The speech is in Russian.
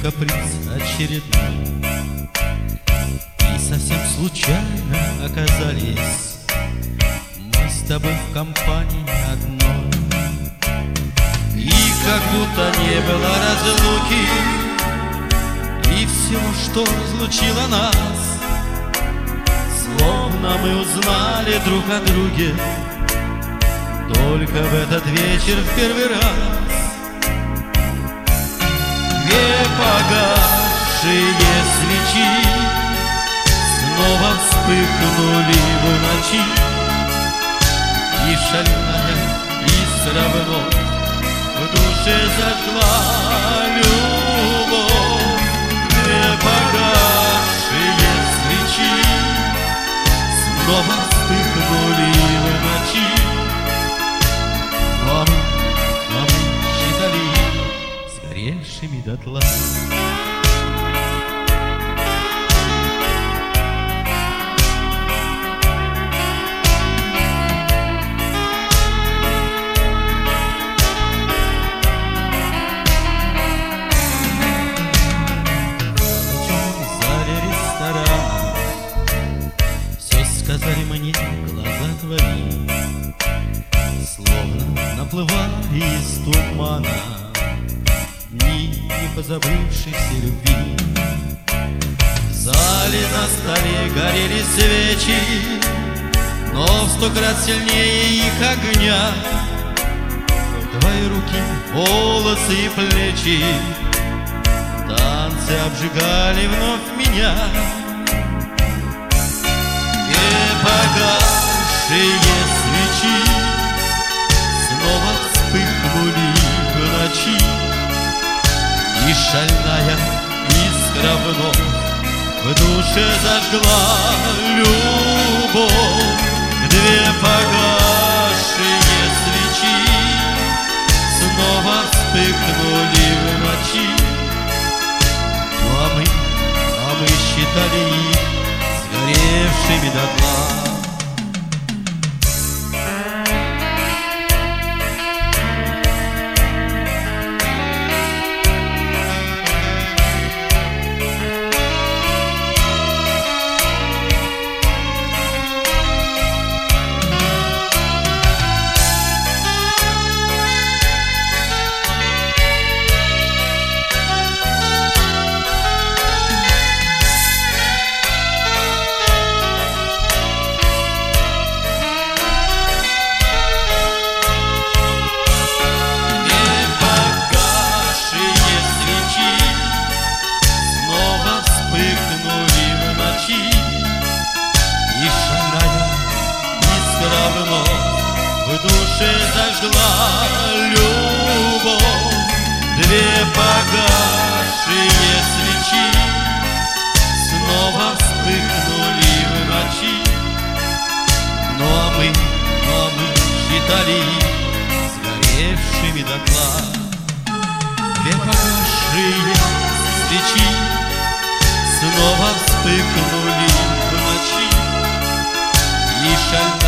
каприз очередной. И совсем случайно оказались мы с тобой в компании одной. И как будто не было разлуки, и всего, что разлучило нас, словно мы узнали друг о друге только в этот вечер в первый раз. Две погасшие свечи снова вспыхнули в ночи, и шальная искра вновь в душе зажгла любовь. Две погасшие свечи снова вспыхнули в ночи, а мы считали их сгоревшими дотла. Сказали мне глаза твои, словно наплывали из тумана дни непозабывшейся любви. В зале на столе горели свечи, но в 100 крат сильнее их огня. Твои руки, волосы и плечи танцы обжигали вновь меня. Погасшие свечи снова вспыхнули в ночи, и шальная искра вновь в душе зажгла любовь. Две погасшие свечи снова вспыхнули в ночи, а мы считали их сгоревшими дотла. В душе зажгла любовь. Две погасшие свечи снова вспыхнули в ночи, а мы считали их сгоревшими дотла. Две погасшие свечи снова вспыхнули в ночи, и шальная